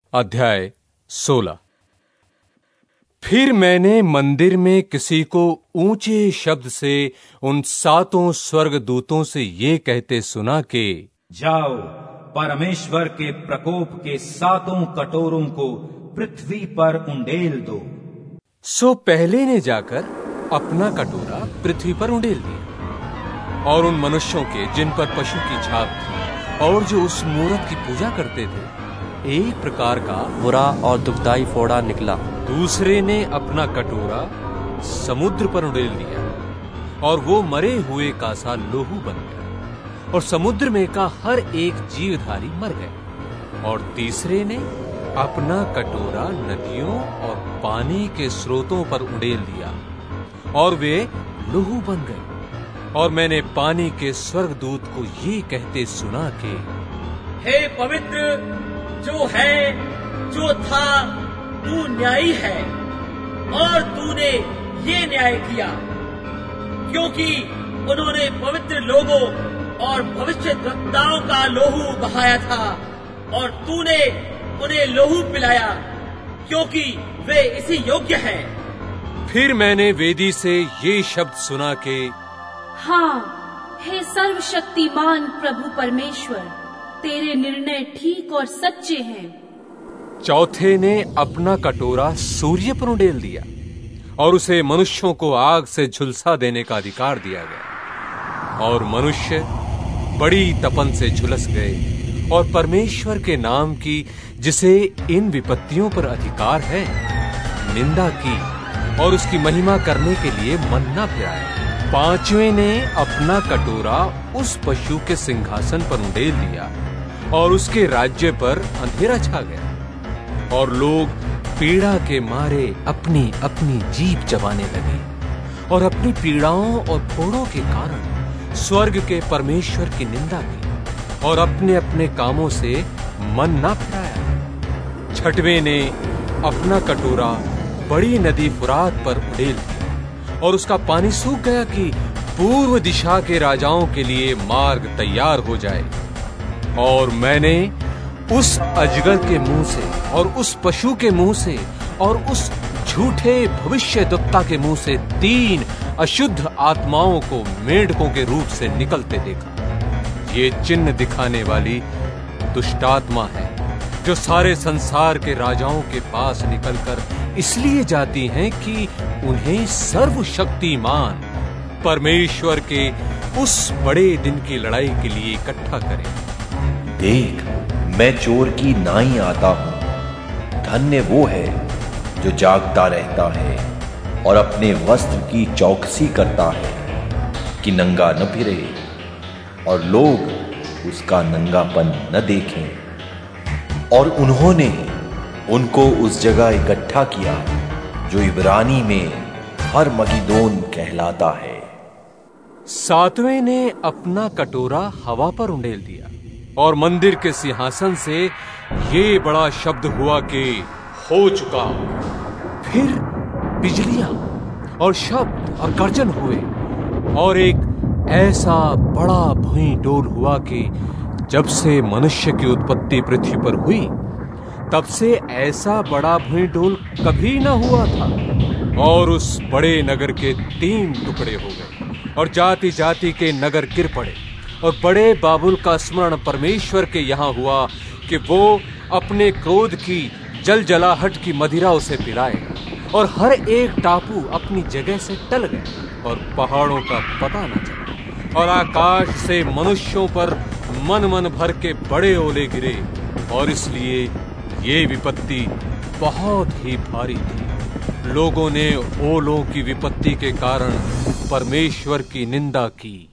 अध्याय 16। फिर मैंने मंदिर में किसी को ऊंचे शब्द से उन 7 स्वर्गदूतों से ये कहते सुना कि जाओ, परमेश्वर के प्रकोप के 7 कटोरों को पृथ्वी पर उंडेल दो। सो पहले ने जाकर अपना कटोरा पृथ्वी पर उंडेल दिया, और उन मनुष्यों के जिन पर पशु की छाप थी और जो उस मूरत की पूजा करते थे, एक प्रकार का बुरा और दुखदाई फोड़ा निकला। दूसरे ने अपना कटोरा समुद्र पर उंडेल दिया, और वो मरे हुए का सा लोहू बन गया, और समुद्र में का हर एक जीवधारी मर गया। और तीसरे ने अपना कटोरा नदियों और पानी के स्रोतों पर उंडेल दिया, और वे लोहू बन गए। और मैंने पानी के स्वर्गदूत को ये कहते सुना कि हे पवित्र जो है, जो था, तू न्यायी है, और तूने ये न्याय किया, क्योंकि उन्होंने पवित्र लोगों और भविष्यद्वक्ताओं का लोहू बहाया था, और तूने उन्हें लोहू पिलाया, क्योंकि वे इसी योग्य हैं। फिर मैंने वेदी से ये शब्द सुना कि हाँ, हे सर्वशक्तिमान प्रभु परमेश्वर, तेरे निर्णय ठीक और सच्चे हैं। चौथे ने अपना कटोरा सूर्य पर उंडेल दिया, और उसे मनुष्यों को आग से झुलसा देने का अधिकार दिया गया। और मनुष्य बड़ी तपन से झुलस गए, और परमेश्वर के नाम की, जिसे इन विपत्तियों पर अधिकार है, निंदा की, और उसकी महिमा करने के लिए मन न फिराया। पांचवें ने अपना कटोरा उस पशु के सिंहासन पर उंडेल दिया, और उसके राज्य पर अंधेरा छा गया, और लोग पीड़ा के मारे अपनी अपनी जीभ चबाने लगे, और अपनी पीड़ाओं और फोड़ों के कारण स्वर्ग के परमेश्वर की निंदा की, और अपने अपने कामों से मन न फिराया। छठवें ने अपना कटोरा बड़ी नदी फुरात पर उंडेल दिया, और उसका पानी सूख गया कि पूर्व दिशा के राजाओं के लिए मार्ग तैयार हो जाए। और मैंने उस अजगर के मुंह से, और उस पशु के मुंह से, और उस झूठे भविष्यद्वक्ता के मुंह से 3 अशुद्ध आत्माओं को मेंढकों के रूप से निकलते देखा। ये चिन्ह दिखाने वाली दुष्टात्मा है, जो सारे संसार के राजाओं के पास निकलकर इसलिए जाती हैं कि उन्हें सर्वशक्तिमान परमेश्वर के उस बड़े दिन की लड़ाई के लिए इकट्ठा करें। देख, मैं चोर की नाई आता हूं। धन्य वो है जो जागता रहता है और अपने वस्त्र की चौकसी करता है कि नंगा न फिरे और लोग उसका नंगापन न देखें। और उन्होंने उनको उस जगह इकट्ठा किया जो इब्रानी में हरमगिदोन कहलाता है। 7वें ने अपना कटोरा हवा पर उंडेल दिया, और मंदिर के सिंहासन से ये बड़ा शब्द हुआ कि हो चुका। फिर बिजलियां और शब्द और गर्जन हुए, और एक ऐसा बड़ा भूईं-डोल हुआ कि जब से मनुष्य की उत्पत्ति पृथ्वी पर हुई, तब से ऐसा बड़ा भूईं-डोल कभी न हुआ था। और उस बड़े नगर के 3 टुकड़े हो गए, और जाति जाति के नगर गिर पड़े। और बड़े बाबुल का स्मरण परमेश्वर के यहाँ हुआ कि वो अपने क्रोध की जलजलाहट की मदिरा उसे पिलाए। और हर एक टापू अपनी जगह से टल गए, और पहाड़ों का पता न चला। और आकाश से मनुष्यों पर मन मन भर के बड़े ओले गिरे, और इसलिए ये विपत्ति बहुत ही भारी थी। लोगों ने ओलों की विपत्ति के कारण परमेश्वर की निंदा की।